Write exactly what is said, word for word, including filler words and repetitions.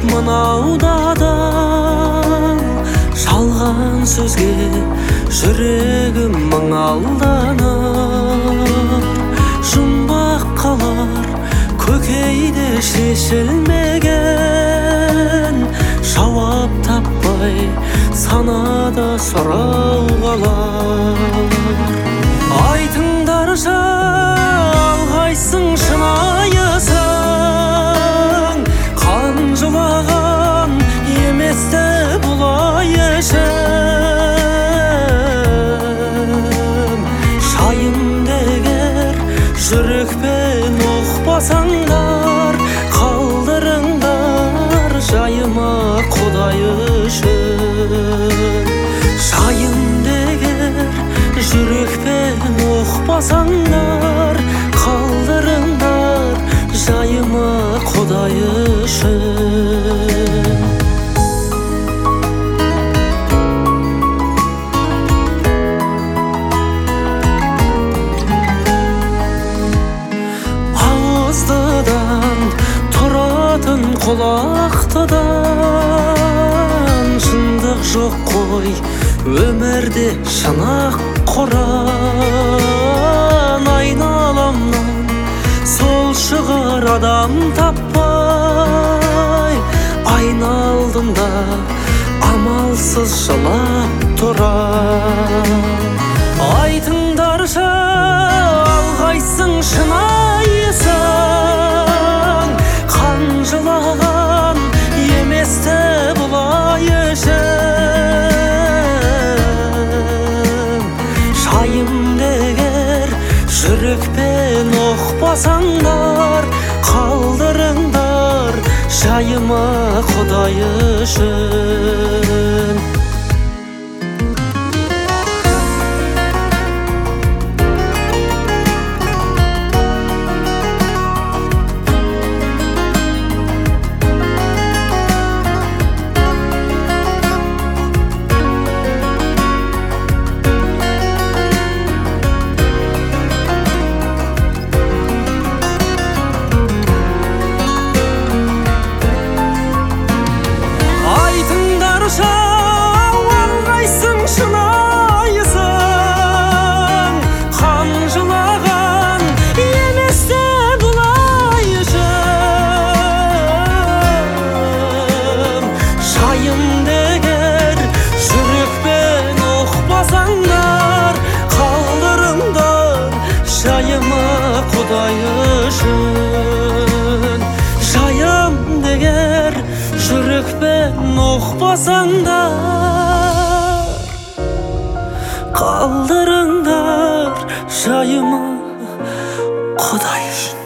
мынауда да жалған сөзге жүрегім мың алданыр. Жұмбақ қалар көкейде шешілмеген, жауап таппай санада сұрау қалар. Айтыңдаршы, алғайсың шынайысың, қан жылаған еместі бұлай ішім. Шайымды егер жүрекпен ұқпасаңдар, қалдырыңдар жайыма Құдай үшін. Жайымды егер жүрекпен ұқпасаңдар, қалдырыңдар жайыма Құдай үшін. Ауыздыдан тұратын құлақтыдан, шындық жоқ қой өмірде шынақ құран. Айналамнан сол шығар адам таппай, айналдым да амалсыз жылап тұрам. Айтыңдаршы, алғайсың шынайысың, қан жылаған еместі бұлай ішім. Жайымды егер жүрекпен ұқпасаңдар, қалдырыңдар жайыма Құдай үшін. Алғайсың шынайысың, қан жылаған еместі бұлай ішім. Жайымды егер жүрекпен ұқпасаңдар, қалдырыңдар жайыма Құдай үшін. Жайымды егер жүрекпен ұқпасаңдар, қалдырыңдар жайыма Құдай үшін.